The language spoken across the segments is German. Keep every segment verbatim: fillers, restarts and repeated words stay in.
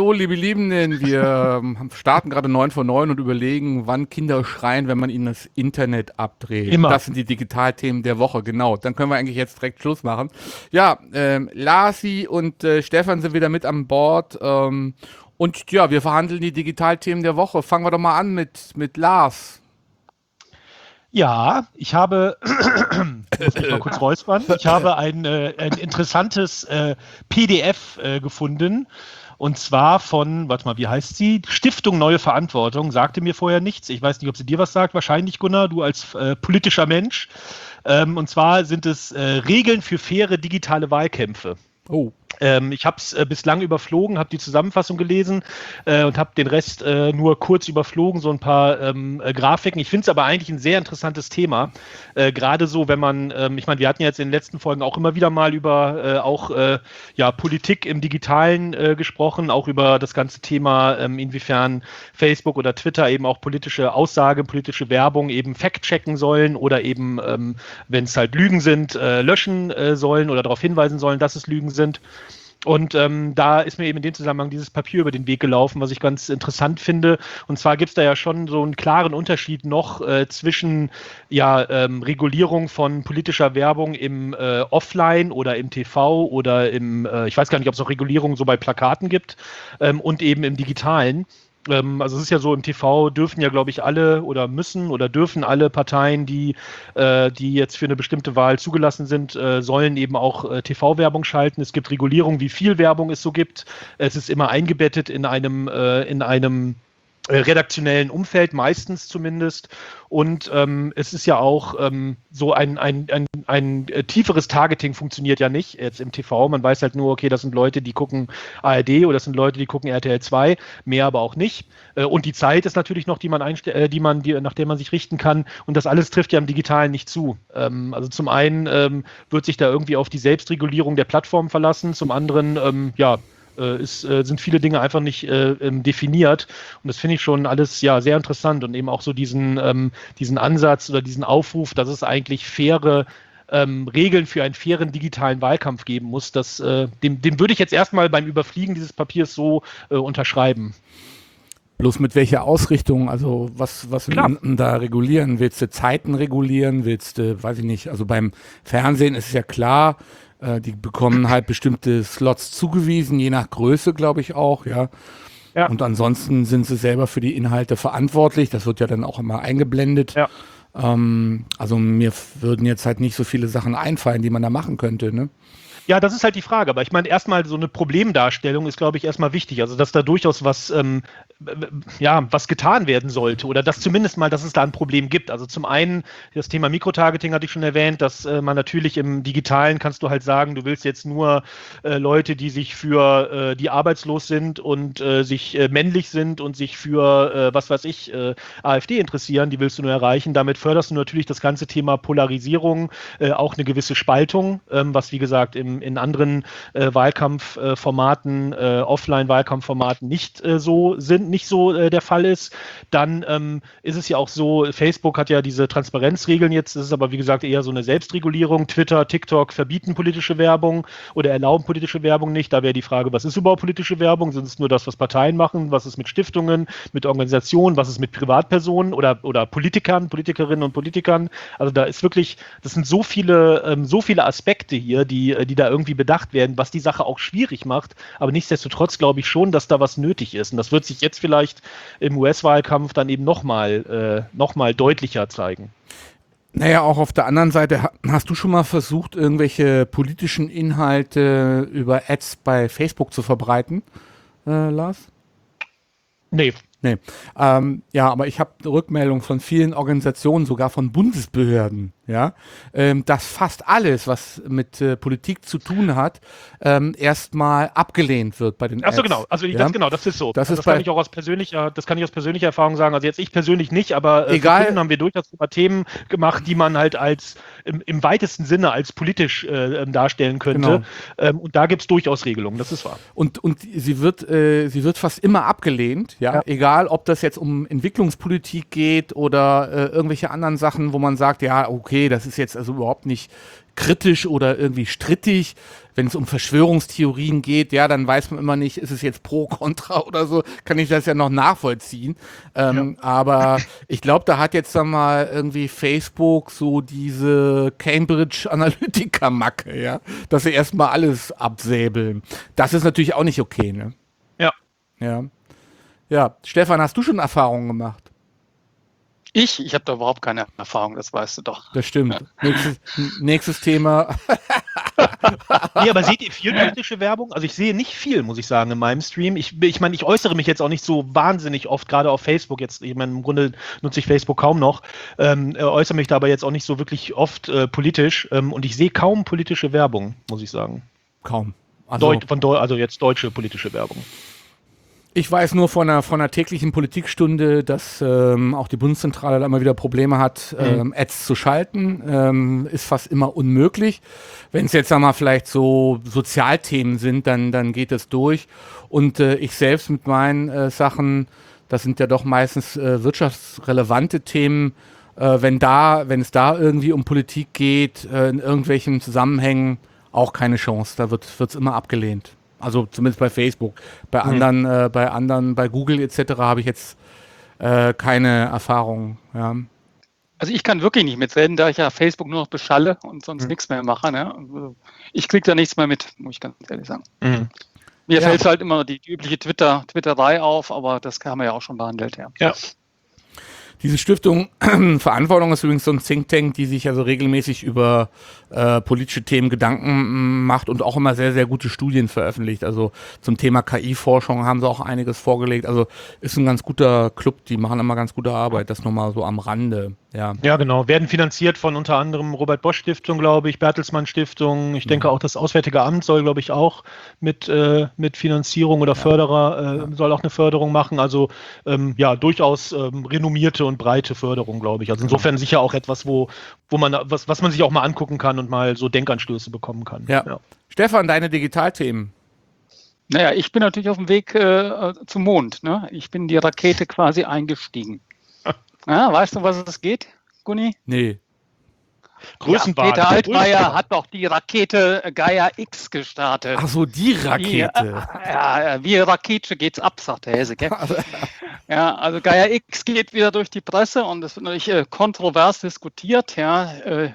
hallo, liebe Liebenden. Wir ähm, starten gerade neun vor neun und überlegen, wann Kinder schreien, wenn man ihnen das Internet abdreht. Immer. Das sind die Digitalthemen der Woche, genau. Dann können wir eigentlich jetzt direkt Schluss machen. Ja, ähm, Lasi und äh, Stefan sind wieder mit an Bord. Ähm, und ja, wir verhandeln die Digitalthemen der Woche. Fangen wir doch mal an mit, mit Lars. Ja, ich habe, ich muss mich mal kurz räuspern, ich habe ein, äh, ein interessantes äh, P D F äh, gefunden, und zwar von, warte mal, wie heißt sie? Stiftung Neue Verantwortung, sagte mir vorher nichts. Ich weiß nicht, ob sie dir was sagt, wahrscheinlich, Gunnar, du als äh, politischer Mensch. Ähm, und zwar sind es äh, Regeln für faire digitale Wahlkämpfe. Oh. Ähm, ich habe es äh, bislang überflogen, habe die Zusammenfassung gelesen äh, und habe den Rest äh, nur kurz überflogen, so ein paar ähm, äh, Grafiken. Ich finde es aber eigentlich ein sehr interessantes Thema, äh, gerade so, wenn man, ähm, ich meine, wir hatten jetzt in den letzten Folgen auch immer wieder mal über äh, auch äh, ja, Politik im Digitalen äh, gesprochen, auch über das ganze Thema, ähm, inwiefern Facebook oder Twitter eben auch politische Aussagen, politische Werbung eben fact-checken sollen oder eben, ähm, wenn es halt Lügen sind, äh, löschen äh, sollen oder darauf hinweisen sollen, dass es Lügen sind. Und ähm, da ist mir eben in dem Zusammenhang dieses Papier über den Weg gelaufen, was ich ganz interessant finde. Und zwar gibt es da ja schon so einen klaren Unterschied noch äh, zwischen ja, ähm, Regulierung von politischer Werbung im äh, Offline oder im T V oder im, äh, ich weiß gar nicht, ob es auch Regulierung so bei Plakaten gibt, ähm, und eben im Digitalen. Also es ist ja so, im T V dürfen ja, glaube ich, alle oder müssen oder dürfen alle Parteien, die, äh, die jetzt für eine bestimmte Wahl zugelassen sind, äh, sollen eben auch äh, T V-Werbung schalten. Es gibt Regulierung, wie viel Werbung es so gibt. Es ist immer eingebettet in einem, äh, in einem redaktionellen Umfeld, meistens zumindest. Und ähm, es ist ja auch ähm, so ein, ein, ein, ein äh, tieferes Targeting funktioniert ja nicht jetzt im T V. Man weiß halt nur, okay, das sind Leute, die gucken A R D oder das sind Leute, die gucken R T L zwei, mehr aber auch nicht. Äh, und die Zeit ist natürlich noch, die man einste- äh, die man, die, nach der man sich richten kann. Und das alles trifft ja im Digitalen nicht zu. Ähm, also zum einen ähm, wird sich da irgendwie auf die Selbstregulierung der Plattform verlassen, zum anderen, ähm, ja, Ist, äh, sind viele Dinge einfach nicht äh, ähm, definiert, und das finde ich schon alles ja sehr interessant, und eben auch so diesen, ähm, diesen Ansatz oder diesen Aufruf, dass es eigentlich faire ähm, Regeln für einen fairen digitalen Wahlkampf geben muss. Das, äh, dem, dem würde ich jetzt erstmal beim Überfliegen dieses Papiers so äh, unterschreiben. Bloß mit welcher Ausrichtung, also was, was willst du da regulieren? Willst du Zeiten regulieren? Willst du, weiß ich nicht, also beim Fernsehen ist es ja klar, äh, die bekommen halt bestimmte Slots zugewiesen, je nach Größe, glaube ich auch, ja. Ja. Und ansonsten sind sie selber für die Inhalte verantwortlich, das wird ja dann auch immer eingeblendet. Ja. Ähm, also mir würden jetzt halt nicht so viele Sachen einfallen, die man da machen könnte, ne? Ja, das ist halt die Frage. Aber ich meine, erstmal so eine Problemdarstellung ist, glaube ich, erstmal wichtig. Also, dass da durchaus was, ähm, ja, was getan werden sollte, oder dass zumindest mal, dass es da ein Problem gibt. Also zum einen, das Thema Mikrotargeting hatte ich schon erwähnt, dass äh, man natürlich im Digitalen kannst du halt sagen, du willst jetzt nur äh, Leute, die sich für, äh, die arbeitslos sind und äh, sich äh, männlich sind und sich für, äh, was weiß ich, äh, AfD interessieren, die willst du nur erreichen. Damit förderst du natürlich das ganze Thema Polarisierung, äh, auch eine gewisse Spaltung, ähm, was wie gesagt im in anderen äh, Wahlkampfformaten, äh, Offline-Wahlkampfformaten nicht äh, so sind, nicht so äh, der Fall ist. Dann ähm, ist es ja auch so, Facebook hat ja diese Transparenzregeln jetzt, das ist aber wie gesagt eher so eine Selbstregulierung. Twitter, TikTok verbieten politische Werbung oder erlauben politische Werbung nicht. Da wäre die Frage, was ist überhaupt politische Werbung? Sind es nur das, was Parteien machen? Was ist mit Stiftungen, mit Organisationen? Was ist mit Privatpersonen oder, oder Politikern, Politikerinnen und Politikern? Also da ist wirklich, das sind so viele, ähm, so viele Aspekte hier, die, die da irgendwie bedacht werden, was die Sache auch schwierig macht. Aber nichtsdestotrotz glaube ich schon, dass da was nötig ist. Und das wird sich jetzt vielleicht im U S-Wahlkampf dann eben nochmal äh, noch mal deutlicher zeigen. Naja, auch auf der anderen Seite, hast du schon mal versucht, irgendwelche politischen Inhalte über Ads bei Facebook zu verbreiten, äh, Lars? Nee. Nee. Ähm, ja, aber ich habe Rückmeldungen von vielen Organisationen, sogar von Bundesbehörden, ja, ähm, dass fast alles, was mit äh, Politik zu tun hat, ähm, erstmal abgelehnt wird bei den Ach so, Ads. genau. Also ja? das, genau, das ist so. Das, also ist das bei, kann ich auch aus persönlicher, das kann ich aus persönlicher Erfahrung sagen. Also jetzt ich persönlich nicht, aber äh, egal, für Kunden haben wir durchaus immer Themen gemacht, die man halt als im, im weitesten Sinne als politisch äh, darstellen könnte. Genau. Ähm, und da gibt es durchaus Regelungen, das ist wahr. Und, und sie wird, äh, sie wird fast immer abgelehnt, ja, ja. Egal, ob das jetzt um Entwicklungspolitik geht oder äh, irgendwelche anderen Sachen, wo man sagt, ja, okay, das ist jetzt also überhaupt nicht kritisch oder irgendwie strittig. Wenn es um Verschwörungstheorien geht, ja, dann weiß man immer nicht, ist es jetzt pro, contra oder so, kann ich das ja noch nachvollziehen. Ähm, ja. Aber ich glaube, da hat jetzt dann mal irgendwie Facebook so diese Cambridge Analytica-Macke, ja, dass sie erstmal alles absäbeln. Das ist natürlich auch nicht okay, ne? Ja. Ja. Ja, Stefan, hast du schon Erfahrungen gemacht? Ich? Ich habe da überhaupt keine Erfahrung, das weißt du doch. Das stimmt. Ja. Nächstes, nächstes Thema. Nee, aber seht ihr viel politische Werbung? Also ich sehe nicht viel, muss ich sagen, in meinem Stream. Ich, ich meine, ich äußere mich jetzt auch nicht so wahnsinnig oft, gerade auf Facebook. Jetzt, ich meine, im Grunde nutze ich Facebook kaum noch. Ähm, äußere mich da aber jetzt auch nicht so wirklich oft äh, politisch. Ähm, und ich sehe kaum politische Werbung, muss ich sagen. Kaum. Also, Deut von Deu also jetzt deutsche politische Werbung. Ich weiß nur von einer, von einer täglichen Politikstunde, dass ähm, auch die Bundeszentrale da immer wieder Probleme hat, ähm, mhm. Ads zu schalten. Ähm, ist fast immer unmöglich. Wenn es jetzt einmal vielleicht so Sozialthemen sind, dann, dann geht es durch. Und äh, ich selbst mit meinen äh, Sachen, das sind ja doch meistens äh, wirtschaftsrelevante Themen, äh, wenn da, wenn es da irgendwie um Politik geht, äh, in irgendwelchen Zusammenhängen, auch keine Chance. Da wird es immer abgelehnt. Also zumindest bei Facebook. Bei mhm. anderen, äh, bei anderen, bei Google et cetera habe ich jetzt äh, keine Erfahrung. Ja. Also ich kann wirklich nicht mitreden, da ich ja Facebook nur noch beschalle und sonst mhm. nichts mehr mache. Ne? Ich kriege da nichts mehr mit, muss ich ganz ehrlich sagen. Mhm. Mir ja. fällt halt immer die, die übliche Twitter, Twitterei auf, aber das haben wir ja auch schon behandelt. Ja. ja. Diese Stiftung Verantwortung ist übrigens so ein Think Tank, die sich also regelmäßig über äh, politische Themen Gedanken macht und auch immer sehr, sehr gute Studien veröffentlicht. Also zum Thema K I-Forschung haben sie auch einiges vorgelegt. Also ist ein ganz guter Club, die machen immer ganz gute Arbeit. Das nochmal so am Rande. Ja. ja, genau. Werden finanziert von unter anderem Robert-Bosch-Stiftung, glaube ich, Bertelsmann-Stiftung. Ich denke mhm. auch das Auswärtige Amt soll, glaube ich, auch mit, äh, mit Finanzierung oder ja. Förderer, äh, ja. soll auch eine Förderung machen. Also ähm, ja, durchaus ähm, renommierte und breite Förderung, glaube ich. Also insofern ja. sicher auch etwas, wo, wo man, was, was man sich auch mal angucken kann und mal so Denkanstöße bekommen kann. Ja. ja. Stefan, deine Digitalthemen? Naja, ich bin natürlich auf dem Weg äh, zum Mond. Ne? Ich bin die Rakete quasi eingestiegen. Ja, weißt du, was es geht, Gunni? Nee. Größenbahn. Ja, Peter Altmaier hat doch die Rakete Gaia X gestartet. Ach so, die Rakete. Wie, äh, ja, wie Rakete geht's ab, sagt der Hesse, gell? Ja, also Gaia X geht wieder durch die Presse und es wird natürlich äh, kontrovers diskutiert. Ja, äh,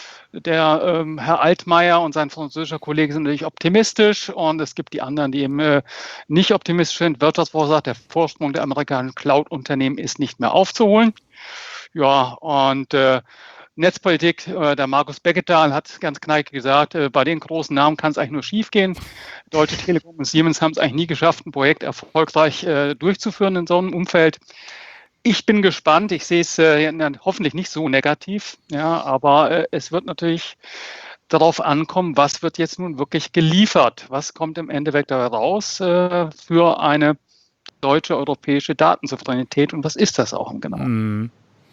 der ähm, Herr Altmaier und sein französischer Kollege sind natürlich optimistisch und es gibt die anderen, die eben äh, nicht optimistisch sind. Wirtschaftswoche sagt, der Vorsprung der amerikanischen Cloud-Unternehmen ist nicht mehr aufzuholen. Ja, und äh, Netzpolitik, äh, der Markus Becketal hat ganz knackig gesagt, äh, bei den großen Namen kann es eigentlich nur schief gehen. Deutsche Telekom und Siemens haben es eigentlich nie geschafft, ein Projekt erfolgreich äh, durchzuführen in so einem Umfeld. Ich bin gespannt, ich sehe es äh, hoffentlich nicht so negativ, ja, aber äh, es wird natürlich darauf ankommen, was wird jetzt nun wirklich geliefert? Was kommt im Endeffekt da raus äh, für eine deutsche, europäische Datensouveränität und was ist das auch im Genauen? Mm.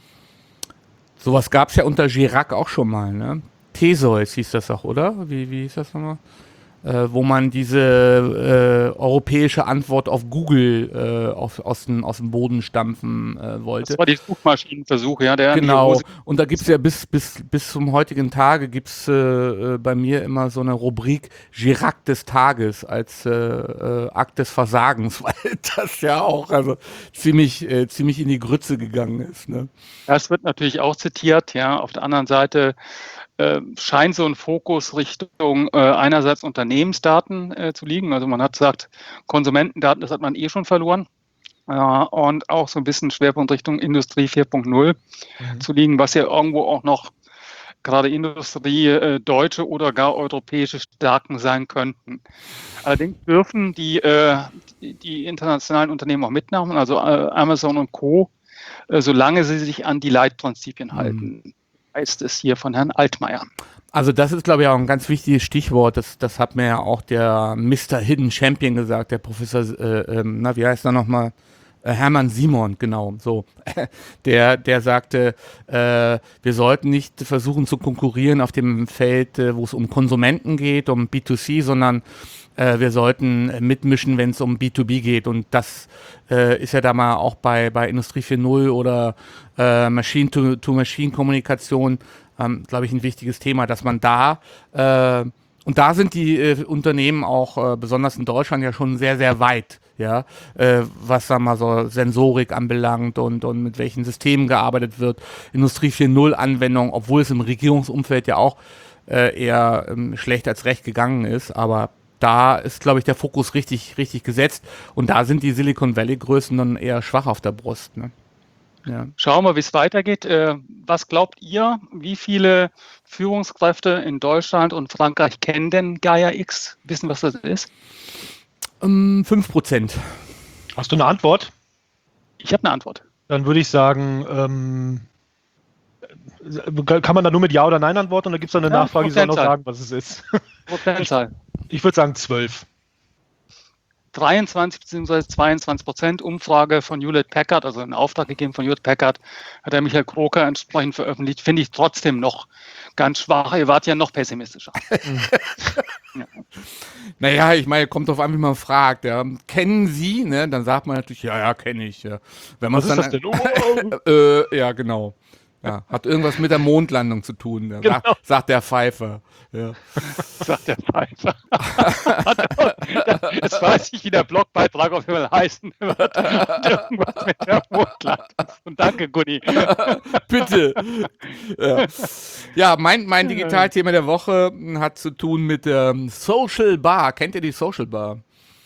Sowas gab es ja unter Chirac auch schon mal, ne? Theseus hieß das auch, oder? Wie, wie hieß das nochmal? Äh, wo man diese äh, europäische Antwort auf Google äh, auf, aus, dem, aus dem Boden stampfen äh, wollte. Das war die Suchmaschinenversuch, ja. Der genau, und da gibt es ja bis, bis, bis zum heutigen Tage gibt es äh, bei mir immer so eine Rubrik Chirac des Tages als äh, äh, Akt des Versagens, weil das ja auch also ziemlich, äh, ziemlich in die Grütze gegangen ist. Ne? Das wird natürlich auch zitiert, ja. Auf der anderen Seite Äh, scheint so ein Fokus Richtung äh, einerseits Unternehmensdaten äh, zu liegen. Also man hat gesagt, Konsumentendaten, das hat man eh schon verloren. Äh, und auch so ein bisschen Schwerpunkt Richtung Industrie vier Punkt null mhm. zu liegen, was ja irgendwo auch noch gerade Industrie äh, deutsche oder gar europäische Stärken sein könnten. Allerdings dürfen die, äh, die, die internationalen Unternehmen auch mitnehmen, also äh, Amazon und Co., äh, solange sie sich an die Leitprinzipien mhm. halten. Heißt es hier von Herrn Altmaier. Also das ist, glaube ich, auch ein ganz wichtiges Stichwort. Das, das hat mir ja auch der Mister Hidden Champion gesagt, der Professor, äh, äh, na, wie heißt er nochmal? Äh, Hermann Simon, genau, so. Der, der sagte, äh, wir sollten nicht versuchen zu konkurrieren auf dem Feld, äh, wo es um Konsumenten geht, um B zwei C, sondern äh, wir sollten mitmischen, wenn es um B zwei B geht. Und das äh, ist ja da mal auch bei, bei Industrie vier Punkt null oder äh, Machine-to-Machine-Kommunikation ähm, glaube ich, ein wichtiges Thema, dass man da, äh, und da sind die äh, Unternehmen auch, äh, besonders in Deutschland, ja schon sehr, sehr weit, ja, äh, was sagen wir mal so Sensorik anbelangt und, und mit welchen Systemen gearbeitet wird, Industrie vier Punkt null Anwendungen, obwohl es im Regierungsumfeld ja auch äh, eher ähm, schlecht als recht gegangen ist, aber da ist, glaube ich, der Fokus richtig, richtig gesetzt und da sind die Silicon Valley-Größen dann eher schwach auf der Brust, ne? Ja. Schauen wir, wie es weitergeht. Äh, was glaubt ihr, wie viele Führungskräfte in Deutschland und Frankreich kennen denn Gaia X? Wissen, was das ist? Um, fünf Prozent. Hast du eine Antwort? Ich habe eine Antwort. Dann würde ich sagen, ähm, kann man da nur mit Ja oder Nein antworten oder gibt es da eine Ja, Nachfrage, die soll noch sagen, was es ist? Prozentzahl. Ich, ich würde sagen zwölf. dreiundzwanzig bzw. zweiundzwanzig Prozent Umfrage von Hewlett Packard, also in Auftrag gegeben von Hewlett Packard, hat der Michael Kroker entsprechend veröffentlicht. Finde ich trotzdem noch ganz schwach. Ihr wart ja noch pessimistischer. Ja. Naja, ich meine, kommt drauf an, wie man fragt. Ja. Kennen Sie? Ne? Dann sagt man natürlich, ja, ja, kenne ich. Ja. Wenn Was ist dann, das denn? Oh. äh, ja, genau. Ja, hat irgendwas mit der Mondlandung zu tun, ja, Genau. sagt, sagt der Pfeifer. Ja. Sagt der Pfeifer. Jetzt weiß ich, wie der Blogbeitrag auf jeden Fall heißen wird. Irgendwas mit der Mondlandung. Und danke, Gunni. Bitte. Ja, ja mein, mein Digitalthema der Woche hat zu tun mit der ähm, Social Bar. Kennt ihr die Social Bar?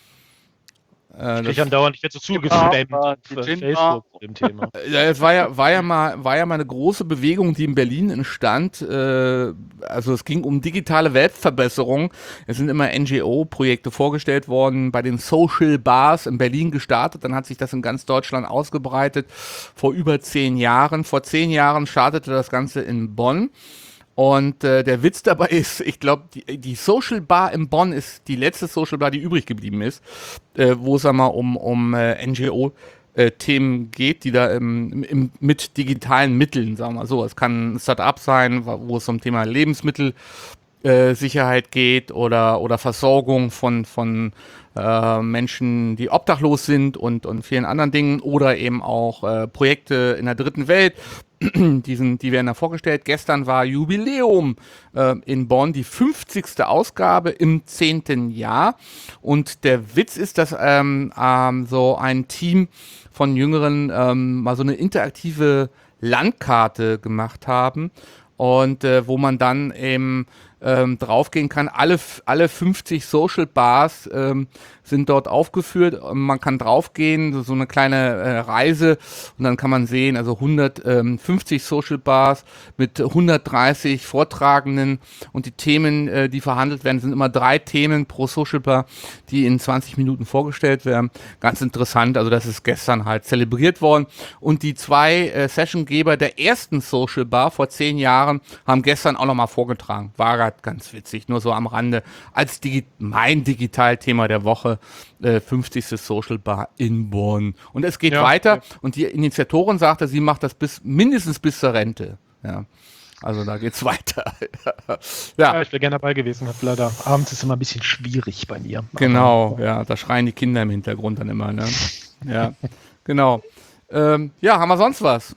Äh, Ich kriege andauernd, ich werde so zugespammt Ja, auf die äh, Gin Facebook Bar. zu dem Thema. Ja, es war ja, war ja mal, war ja mal eine große Bewegung, die in Berlin entstand. Äh, also es ging um digitale Weltverbesserung. Es sind immer N G O-Projekte vorgestellt worden, bei den Social Bars in Berlin gestartet. Dann hat sich das in ganz Deutschland ausgebreitet vor über zehn Jahren. Vor zehn Jahren startete das Ganze in Bonn. Und äh, der Witz dabei ist, ich glaube, die, die Social Bar in Bonn ist die letzte Social Bar, die übrig geblieben ist, äh, wo es einmal um, um äh, N G O-Themen geht, die da im, im, mit digitalen Mitteln, sagen wir mal so, es kann ein Start-up sein, wo es um Thema Lebensmittelsicherheit geht oder, oder Versorgung von, von äh, Menschen, die obdachlos sind und, und vielen anderen Dingen oder eben auch äh, Projekte in der dritten Welt. Die, sind, die werden da vorgestellt. Gestern war Jubiläum äh, in Bonn, die fünfzigste Ausgabe im zehnten Jahr. Und der Witz ist, dass ähm, ähm, so ein Team von Jüngeren ähm, mal so eine interaktive Landkarte gemacht haben. Und äh, wo man dann eben ähm, draufgehen kann. Alle, alle fünfzig Social Bars ähm, sind dort aufgeführt. Man kann draufgehen, so eine kleine äh, Reise und dann kann man sehen, also hundertfünfzig Social Bars mit hundertdreißig Vortragenden und die Themen, äh, die verhandelt werden, sind immer drei Themen pro Social Bar, die in zwanzig Minuten vorgestellt werden. Ganz interessant, also das ist gestern halt zelebriert worden und die zwei äh, Sessiongeber der ersten Social Bar vor zehn Jahren haben gestern auch nochmal vorgetragen. War gerade ganz witzig, nur so am Rande als Digi- mein Digitalthema der Woche. Äh, fünfzigste Social Bar in Bonn. Und es geht Ja, weiter ja. und die Initiatorin sagte, sie macht das bis mindestens bis zur Rente. Ja. Also da geht's weiter. Ja, Ja, ich wäre gerne dabei gewesen, hab leider abends ist immer ein bisschen schwierig bei mir. genau, ja, da schreien die Kinder im Hintergrund dann immer, ne? Ja, genau. Ähm, ja, haben wir sonst was?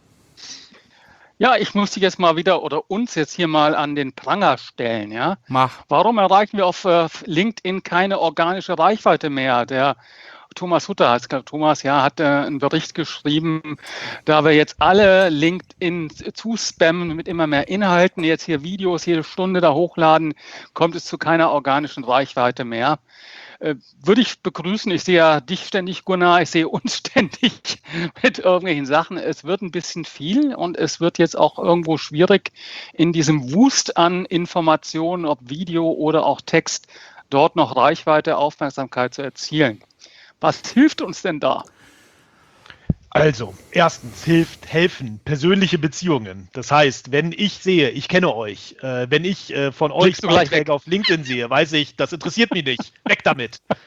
Ja, ich muss dich jetzt mal wieder oder uns jetzt hier mal an den Pranger stellen, ja. Mach. Warum erreichen wir auf äh, LinkedIn keine organische Reichweite mehr? Der Thomas Hutter, heißt es, Thomas, ja, hat äh, einen Bericht geschrieben, da wir jetzt alle LinkedIn zuspammen mit immer mehr Inhalten, jetzt hier Videos jede Stunde da hochladen, kommt es zu keiner organischen Reichweite mehr. Äh, würde ich begrüßen. Ich sehe ja dich ständig, Gunnar, ich sehe uns ständig mit irgendwelchen Sachen. Es wird ein bisschen viel und es wird jetzt auch irgendwo schwierig, in diesem Wust an Informationen, ob Video oder auch Text, dort noch Reichweite, Aufmerksamkeit zu erzielen. Was hilft uns denn da? Also, erstens hilft helfen persönliche Beziehungen. Das heißt, wenn ich sehe, ich kenne euch, äh, wenn ich äh, von euch Klickst du gleich Beiträge auf LinkedIn sehe, weiß ich, das interessiert mich nicht. Weg damit.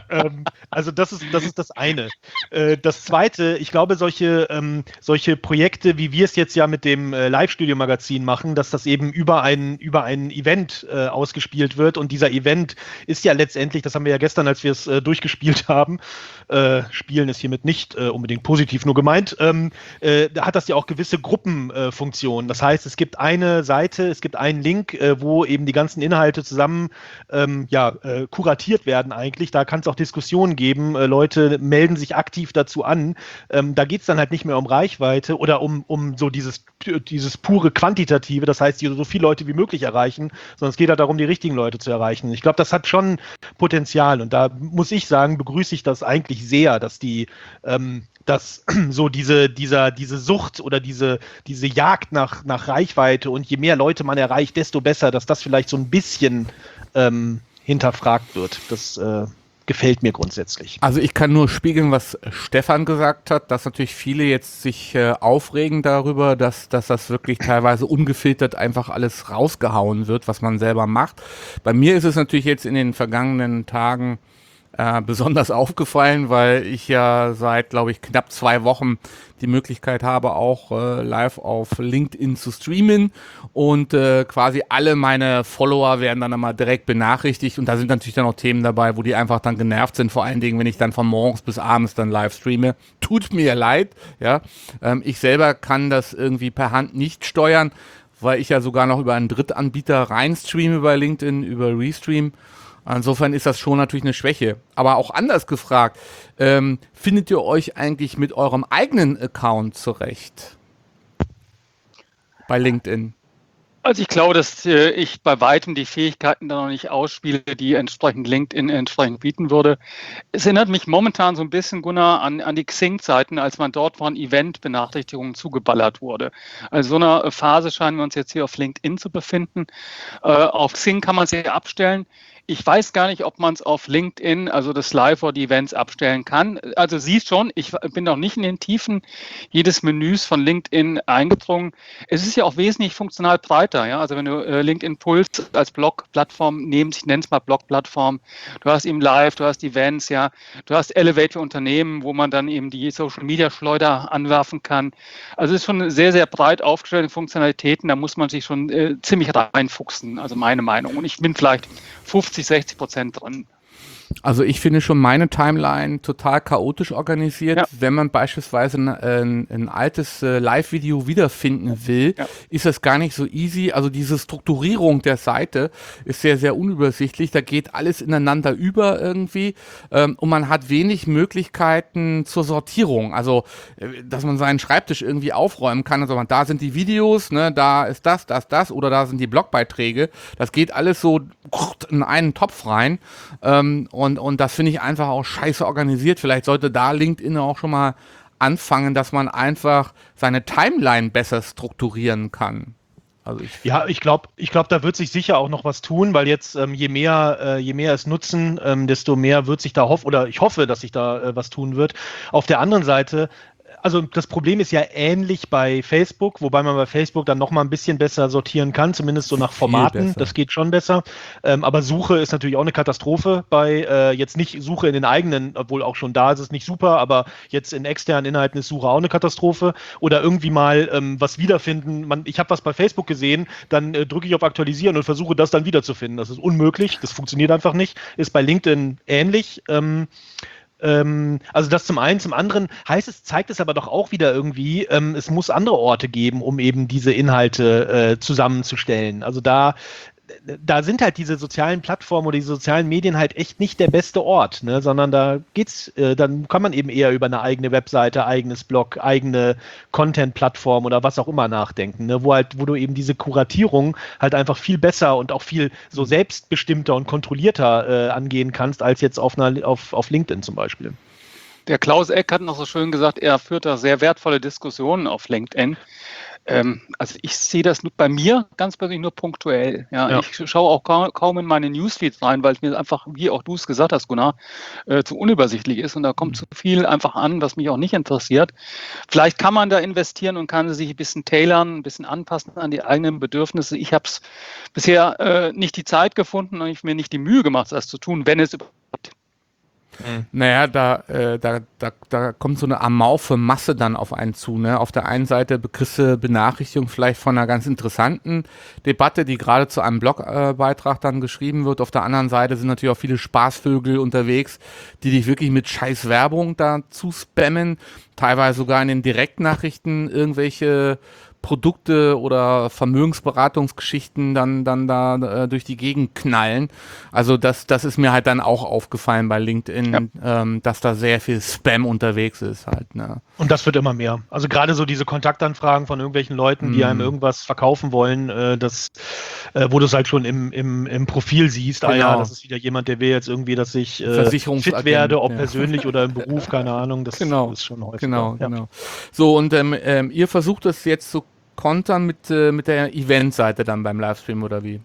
ähm, also das ist, das ist das eine. Äh, das zweite, ich glaube, solche, ähm, solche Projekte, wie wir es jetzt ja mit dem äh, Live-Studio-Magazin machen, dass das eben über ein, über ein Event äh, ausgespielt wird und dieser Event ist ja letztendlich, das haben wir ja gestern, als wir es äh, durchgespielt haben, äh, spielen ist hiermit nicht äh, unbedingt positiv nur gemeint, ähm, äh, da hat das ja auch gewisse Gruppenfunktionen. Äh, das heißt, es gibt eine Seite, es gibt einen Link, äh, wo eben die ganzen Inhalte zusammen ähm, ja, äh, kuratiert werden eigentlich. Da kann es auch Diskussionen geben. Äh, Leute melden sich aktiv dazu an. Ähm, da geht es dann halt nicht mehr um Reichweite oder um, um so dieses, dieses pure Quantitative, das heißt, die so viele Leute wie möglich erreichen, sondern es geht halt darum, die richtigen Leute zu erreichen. Ich glaube, das hat schon Potenzial und da muss ich sagen, begrüße ich das eigentlich sehr, dass die ähm, dass so diese, dieser, diese Sucht oder diese, diese Jagd nach, nach Reichweite und je mehr Leute man erreicht, desto besser, dass das vielleicht so ein bisschen ähm, hinterfragt wird. Das äh, gefällt mir grundsätzlich. Also ich kann nur spiegeln, was Stefan gesagt hat, dass natürlich viele jetzt sich äh, aufregen darüber, dass, dass das wirklich teilweise ungefiltert einfach alles rausgehauen wird, was man selber macht. Bei mir ist es natürlich jetzt in den vergangenen Tagen Äh, besonders aufgefallen, weil ich ja seit, glaube ich, knapp zwei Wochen die Möglichkeit habe, auch äh, live auf LinkedIn zu streamen und äh, quasi alle meine Follower werden dann immer direkt benachrichtigt und da sind natürlich dann auch Themen dabei, wo die einfach dann genervt sind, vor allen Dingen, wenn ich dann von morgens bis abends dann live streame. Tut mir leid, ja. Ähm, ich selber kann das irgendwie per Hand nicht steuern, weil ich ja sogar noch über einen Drittanbieter rein streame bei LinkedIn, über Restream. Insofern ist das schon natürlich eine Schwäche. Aber auch anders gefragt, ähm, findet ihr euch eigentlich mit eurem eigenen Account zurecht? Bei LinkedIn? Also ich glaube, dass äh, ich bei weitem die Fähigkeiten da noch nicht ausspiele, die entsprechend LinkedIn entsprechend bieten würde. Es erinnert mich momentan so ein bisschen, Gunnar, an, an die Xing-Zeiten, als man dort von Event-Benachrichtigungen zugeballert wurde. Also so eine Phase scheinen wir uns jetzt hier auf LinkedIn zu befinden. Äh, auf Xing kann man es ja abstellen. Ich weiß gar nicht, ob man es auf LinkedIn, also das Live oder die Events abstellen kann. Also siehst schon, ich bin noch nicht in den Tiefen jedes Menüs von LinkedIn eingedrungen. Es ist ja auch wesentlich funktional breiter. Ja? Also wenn du äh, LinkedIn Pulse als Blog-Plattform nimmst, ich nenne es mal Blog-Plattform, du hast eben Live, du hast Events, ja, du hast Elevate für Unternehmen, wo man dann eben die Social-Media-Schleuder anwerfen kann. Also es ist schon sehr, sehr breit aufgestellte Funktionalitäten. Da muss man sich schon äh, ziemlich reinfuchsen, also meine Meinung. Und ich bin vielleicht fünfzig, sechzig Prozent drin. Also ich finde schon meine Timeline total chaotisch organisiert. Ja. Wenn man beispielsweise ein, ein, ein altes äh, Live-Video wiederfinden will, ja. ist das gar nicht so easy. Also diese Strukturierung der Seite ist sehr, sehr unübersichtlich. Da geht alles ineinander über irgendwie ähm, und man hat wenig Möglichkeiten zur Sortierung. Also, äh, dass man seinen Schreibtisch irgendwie aufräumen kann. Also da sind die Videos, ne, da ist das, das, das oder da sind die Blogbeiträge. Das geht alles so in einen Topf rein. Ähm, Und, und das finde ich einfach auch scheiße organisiert. Vielleicht sollte da LinkedIn auch schon mal anfangen, dass man einfach seine Timeline besser strukturieren kann. Also ich ja, ich glaube, ich glaub, da wird sich sicher auch noch was tun, weil jetzt ähm, je mehr, äh, je mehr es nutzen, ähm, desto mehr wird sich da hoffen, oder ich hoffe, dass sich da äh, was tun wird. Auf der anderen Seite, also das Problem ist ja ähnlich bei Facebook, wobei man bei Facebook dann noch mal ein bisschen besser sortieren kann, zumindest so nach Formaten. Das geht schon besser. Ähm, aber Suche ist natürlich auch eine Katastrophe bei, äh, jetzt nicht Suche in den eigenen, obwohl auch schon da ist es nicht super, aber jetzt in externen Inhalten ist Suche auch eine Katastrophe. Oder irgendwie mal ähm, was wiederfinden. Man, ich habe was bei Facebook gesehen, dann äh, drücke ich auf Aktualisieren und versuche das dann wiederzufinden. Das ist unmöglich, das funktioniert einfach nicht. Ist bei LinkedIn ähnlich. Ähm, Also das zum einen, zum anderen heißt es, zeigt es aber doch auch wieder irgendwie, ähm, es muss andere Orte geben, um eben diese Inhalte äh, zusammenzustellen. Also da, da sind halt diese sozialen Plattformen oder die sozialen Medien halt echt nicht der beste Ort, ne? Sondern da geht's, äh, dann kann man eben eher über eine eigene Webseite, eigenes Blog, eigene Content-Plattform oder was auch immer nachdenken, ne? Wo halt, wo du eben diese Kuratierung halt einfach viel besser und auch viel so selbstbestimmter und kontrollierter äh, angehen kannst, als jetzt auf, einer, auf, auf LinkedIn zum Beispiel. Der Klaus Eck hat noch so schön gesagt, er führt da sehr wertvolle Diskussionen auf LinkedIn. Ähm, also ich sehe das bei mir ganz persönlich nur punktuell. Ja, ja. Ich schaue auch kaum, kaum in meine Newsfeeds rein, weil es mir einfach, wie auch du es gesagt hast, Gunnar, äh, zu unübersichtlich ist und da kommt mhm. zu viel einfach an, was mich auch nicht interessiert. Vielleicht kann man da investieren und kann sich ein bisschen tailern, ein bisschen anpassen an die eigenen Bedürfnisse. Ich habe es bisher äh, nicht die Zeit gefunden und ich mir nicht die Mühe gemacht, das zu tun, wenn es überhaupt Mhm. Naja, da, äh, da, da, da kommt so eine amorphe Masse dann auf einen zu. Ne? Auf der einen Seite kriegst du Benachrichtigung vielleicht von einer ganz interessanten Debatte, die gerade zu einem Blogbeitrag äh, dann geschrieben wird. Auf der anderen Seite sind natürlich auch viele Spaßvögel unterwegs, die dich wirklich mit scheiß Werbung da zu spammen. Teilweise sogar in den Direktnachrichten irgendwelche Produkte oder Vermögensberatungsgeschichten dann dann da äh, durch die Gegend knallen. Also das das ist mir halt dann auch aufgefallen bei LinkedIn, ja. ähm, dass da sehr viel Spam unterwegs ist halt. Ne? Und das wird immer mehr. Also gerade so diese Kontaktanfragen von irgendwelchen Leuten, die mm. einem irgendwas verkaufen wollen, äh, das, äh, wo du es halt schon im, im, im Profil siehst, genau. ah ja, das ist wieder jemand, der will jetzt irgendwie, dass ich äh, fit werde, ob ja. persönlich oder im Beruf, keine Ahnung. Das genau. ist schon häufig. Genau, ja. genau. So, und ähm, ähm, ihr versucht das jetzt so kontern mit, äh, mit der Event-Seite dann beim Livestream oder wie?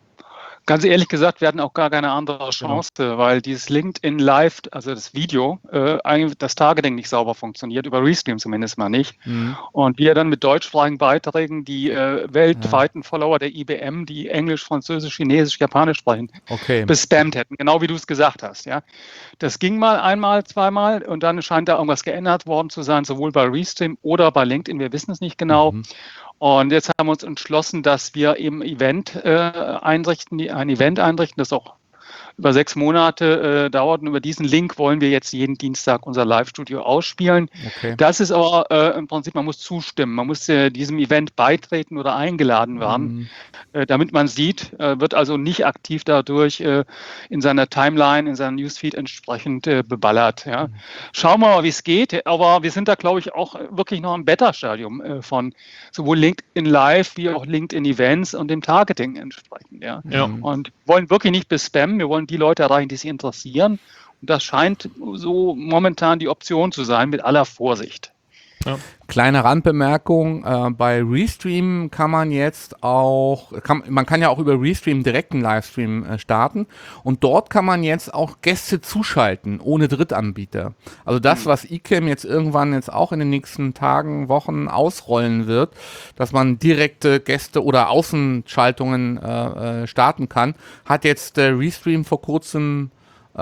Ganz ehrlich gesagt, wir hatten auch gar keine andere Chance, genau. weil dieses LinkedIn Live, also das Video, äh, eigentlich das Targeting nicht sauber funktioniert, über Restream zumindest mal nicht. Mhm. Und wir dann mit deutschsprachigen Beiträgen die äh, weltweiten ja. Follower der I B M, die Englisch, Französisch, Chinesisch, Japanisch sprechen, okay. bespammt hätten, genau wie du es gesagt hast. Ja, das ging mal einmal, zweimal und dann scheint da irgendwas geändert worden zu sein, sowohl bei Restream oder bei LinkedIn, wir wissen es nicht genau. Mhm. Und jetzt haben wir uns entschlossen, dass wir eben Event äh, einrichten, ein Event einrichten, das auch über sechs Monate äh, dauert. Und über diesen Link wollen wir jetzt jeden Dienstag unser Live-Studio ausspielen. Okay. Das ist aber äh, im Prinzip, man muss zustimmen. Man muss äh, diesem Event beitreten oder eingeladen werden, mhm. äh, damit man sieht, äh, wird also nicht aktiv dadurch äh, in seiner Timeline, in seinem Newsfeed entsprechend äh, beballert. Ja. Mhm. Schauen wir mal, wie es geht. Aber wir sind da, glaube ich, auch wirklich noch im Beta-Stadium äh, von sowohl LinkedIn Live wie auch LinkedIn Events und dem Targeting entsprechend. Ja. Ja. Und wollen wirklich nicht bespammen. Wir wollen die Leute erreichen, die sich interessieren. Und das scheint so momentan die Option zu sein, mit aller Vorsicht. Ja. Kleine Randbemerkung, äh, bei Restream kann man jetzt auch, kann, man kann ja auch über Restream direkt einen Livestream äh, starten und dort kann man jetzt auch Gäste zuschalten, ohne Drittanbieter. Also das, was Ecamm jetzt irgendwann jetzt auch in den nächsten Tagen, Wochen ausrollen wird, dass man direkte Gäste oder Außenschaltungen äh, äh, starten kann, hat jetzt der Restream vor kurzem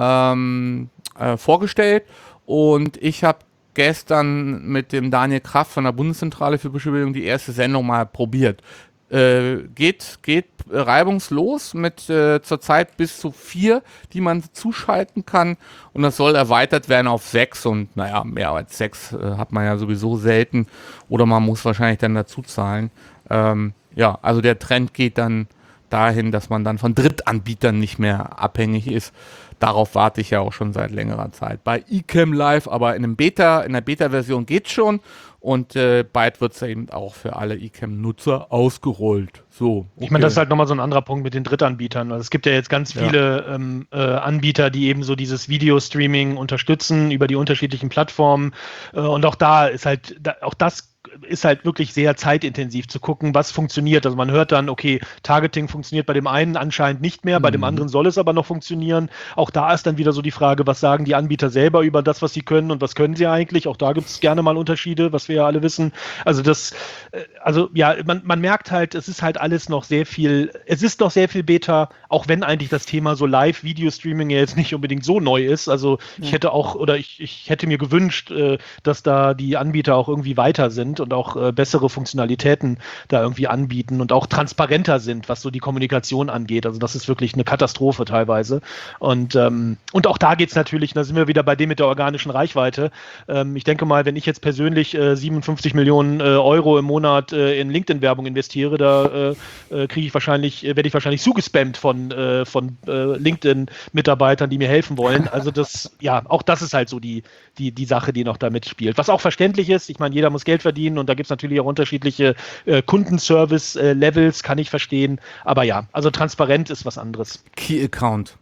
ähm, äh, vorgestellt und ich habe gestern mit dem Daniel Kraft von der Bundeszentrale für Beschuldigung die erste Sendung mal probiert. Äh, geht, geht reibungslos mit äh, zurzeit bis zu vier, die man zuschalten kann und das soll erweitert werden auf sechs und naja, mehr als sechs äh, hat man ja sowieso selten oder man muss wahrscheinlich dann dazu zahlen. Ähm, ja, also der Trend geht dann dahin, dass man dann von Drittanbietern nicht mehr abhängig ist. Darauf warte ich ja auch schon seit längerer Zeit. Bei Ecamm Live, aber in einem Beta, in der Beta-Version geht's schon und äh, bald wird es eben auch für alle Ecamm-Nutzer ausgerollt. So. Okay. Ich meine, das ist halt nochmal so ein anderer Punkt mit den Drittanbietern. Also es gibt ja jetzt ganz viele ja. ähm, äh, Anbieter, die eben so dieses Video-Streaming unterstützen über die unterschiedlichen Plattformen. Äh, und auch da ist halt, da, auch das ist halt wirklich sehr zeitintensiv zu gucken, was funktioniert. Also man hört dann, okay, Targeting funktioniert bei dem einen anscheinend nicht mehr, bei mhm. dem anderen soll es aber noch funktionieren. Auch da ist dann wieder so die Frage, was sagen die Anbieter selber über das, was sie können und was können sie eigentlich? Auch da gibt es gerne mal Unterschiede, was wir ja alle wissen. Also das, also ja, man, man merkt halt, es ist halt alles noch sehr viel, es ist noch sehr viel Beta, auch wenn eigentlich das Thema so Live-Video-Streaming ja jetzt nicht unbedingt so neu ist. Also ja. ich hätte auch, oder ich, ich hätte mir gewünscht, dass da die Anbieter auch irgendwie weiter sind und auch äh, bessere Funktionalitäten da irgendwie anbieten und auch transparenter sind, was so die Kommunikation angeht. Also das ist wirklich eine Katastrophe teilweise. Und, ähm, und auch da geht es natürlich, da sind wir wieder bei dem mit der organischen Reichweite. Ähm, ich denke mal, wenn ich jetzt persönlich äh, siebenundfünfzig Millionen äh, Euro im Monat äh, in LinkedIn-Werbung investiere, da äh, äh, kriege ich wahrscheinlich, äh, werde ich wahrscheinlich zugespammt von, äh, von äh, LinkedIn-Mitarbeitern, die mir helfen wollen. Also das, ja, auch das ist halt so die, die, die Sache, die noch da mitspielt. Was auch verständlich ist, ich meine, jeder muss Geld verdienen und da gibt es natürlich auch unterschiedliche äh, Kundenservice-Levels, äh, kann ich verstehen. Aber ja, also transparent ist was anderes. Key Account.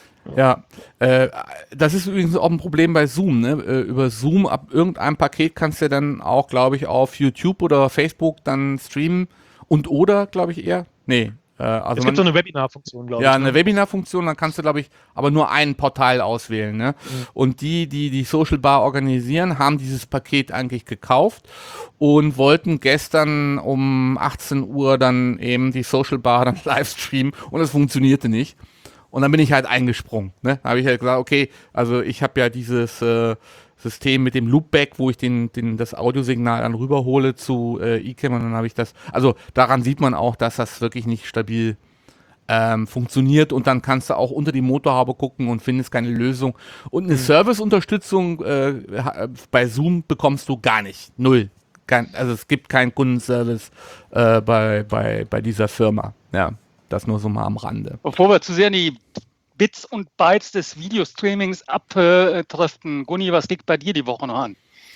Ja, äh, das ist übrigens auch ein Problem bei Zoom. Ne? Äh, über Zoom, ab irgendeinem Paket kannst du dann auch, glaube ich, auf YouTube oder Facebook dann streamen und oder, glaube ich, eher. Nee. Also es gibt man, so eine Webinar-Funktion, glaube ja, ich. Ja, eine ne? Webinar-Funktion, dann kannst du, glaube ich, aber nur ein Portal auswählen. Ne? Mhm. Und die, die die Social Bar organisieren, haben dieses Paket eigentlich gekauft und wollten gestern um achtzehn Uhr dann eben die Social Bar dann live streamen und es funktionierte nicht. Und dann bin ich halt eingesprungen. Ne? Da habe ich halt gesagt, okay, also ich habe ja dieses äh, System mit dem Loopback, wo ich den, den, das Audiosignal dann rüberhole zu äh, Ecamm und dann habe ich das, also daran sieht man auch, dass das wirklich nicht stabil ähm, funktioniert und dann kannst du auch unter die Motorhaube gucken und findest keine Lösung. Und eine mhm. Serviceunterstützung äh, bei Zoom bekommst du gar nicht. Null. Kein, also es gibt keinen Kundenservice äh, bei, bei, bei dieser Firma. Ja, das nur so mal am Rande. Bevor wir zu sehr in die Bits und Bytes des Videostreamings abdriften, Gunni, was liegt bei dir die Woche noch an?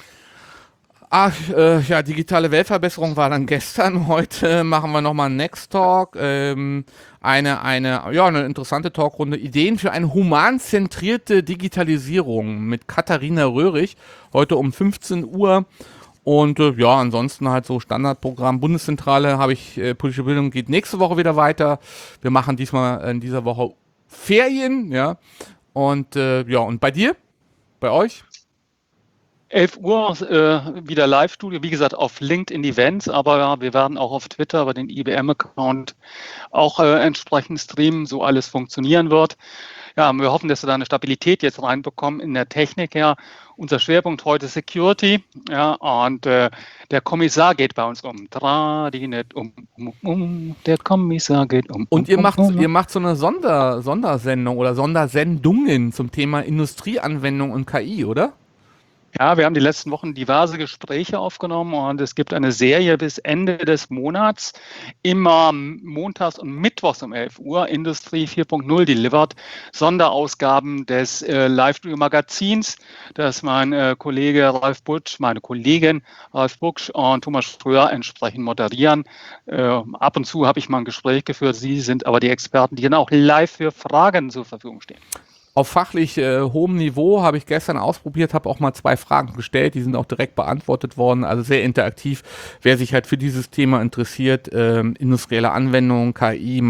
Ach, äh, ja, digitale Weltverbesserung war dann gestern. Heute machen wir nochmal einen Next Talk. Ähm, eine, eine, ja, eine interessante Talkrunde. Ideen für eine humanzentrierte Digitalisierung mit Katharina Röhrig. Heute um fünfzehn Uhr. Und äh, ja, ansonsten halt so Standardprogramm. Bundeszentrale habe ich, äh, politische Bildung geht nächste Woche wieder weiter. Wir machen diesmal in dieser Woche Ferien, ja. Und äh, ja, und bei dir? Bei euch? elf Uhr äh, wieder Live-Studio, wie gesagt, auf LinkedIn Events, aber ja, wir werden auch auf Twitter über den I B M-Account auch äh, entsprechend streamen, so alles funktionieren wird. Ja, wir hoffen, dass wir da eine Stabilität jetzt reinbekommen in der Technik. Ja, unser Schwerpunkt heute ist Security. Ja, und äh, der Kommissar geht bei uns um. Tradinet um, um, um. Der Kommissar geht um. Und ihr um, macht, um. ihr macht so eine Sonder, Sondersendung oder Sondersendungen zum Thema Industrieanwendung und K I, oder? Ja, wir haben die letzten Wochen diverse Gespräche aufgenommen und es gibt eine Serie bis Ende des Monats, immer montags und mittwochs um elf Uhr, Industrie vier Punkt null delivered, Sonderausgaben des äh, Live-Studio-Magazins, das mein äh, Kollege Ralf Butsch, meine Kollegin Ralf Butsch und Thomas Ströer entsprechend moderieren. Äh, ab und zu habe ich mal ein Gespräch geführt, Sie sind aber die Experten, die dann auch live für Fragen zur Verfügung stehen. Auf fachlich äh, hohem Niveau habe ich gestern ausprobiert, habe auch mal zwei Fragen gestellt, die sind auch direkt beantwortet worden, also sehr interaktiv. Wer sich halt für dieses Thema interessiert, äh, industrielle Anwendungen, K I,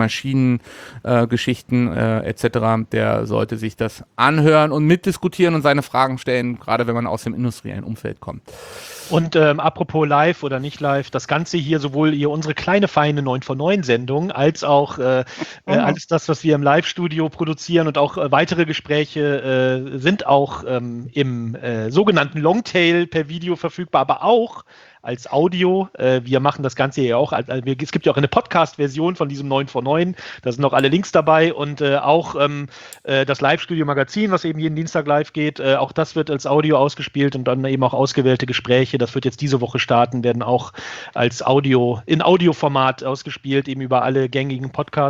Maschinengeschichten äh, äh, et cetera, der sollte sich das anhören und mitdiskutieren und seine Fragen stellen, gerade wenn man aus dem industriellen Umfeld kommt. Und ähm, apropos live oder nicht live, das Ganze hier, sowohl hier unsere kleine, feine neun vor neun Sendung, als auch äh, mhm. äh, alles das, was wir im Live-Studio produzieren und auch äh, weitere Gespräche äh, sind auch ähm, im äh, sogenannten Longtail per Video verfügbar, aber auch als Audio. Äh, wir machen das Ganze ja auch, also wir, es gibt ja auch eine Podcast-Version von diesem neun vor neun, da sind auch alle Links dabei und äh, auch ähm, äh, das Live-Studio-Magazin, was eben jeden Dienstag live geht, äh, auch das wird als Audio ausgespielt und dann eben auch ausgewählte Gespräche, das wird jetzt diese Woche starten, werden auch als Audio, in Audioformat ausgespielt, eben über alle gängigen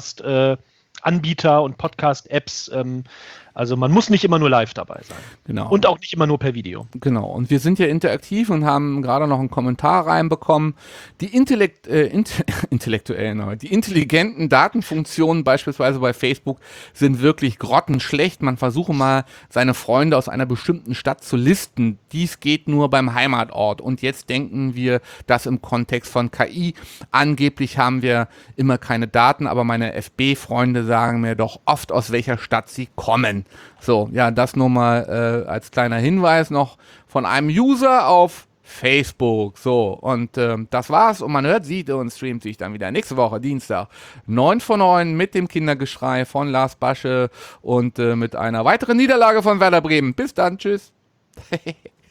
Podcast-Anbieter äh, und Podcast-Apps. Ähm, Also man muss nicht immer nur live dabei sein. Genau. Und auch nicht immer nur per Video. Genau. Und wir sind ja interaktiv und haben gerade noch einen Kommentar reinbekommen. Die Intellekt, äh, int intellektuellen, die intelligenten Datenfunktionen beispielsweise bei Facebook sind wirklich grottenschlecht. Man versuche mal, seine Freunde aus einer bestimmten Stadt zu listen. Dies geht nur beim Heimatort. Und jetzt denken wir das im Kontext von K I. Angeblich haben wir immer keine Daten, aber meine F B-Freunde sagen mir doch oft, aus welcher Stadt sie kommen. So, ja, das nur mal äh, als kleiner Hinweis noch von einem User auf Facebook. So, und ähm, das war's. Und man hört, sieht und streamt sich dann wieder nächste Woche, Dienstag, neun vor neun mit dem Kindergeschrei von Lars Basche und äh, mit einer weiteren Niederlage von Werder Bremen. Bis dann, tschüss.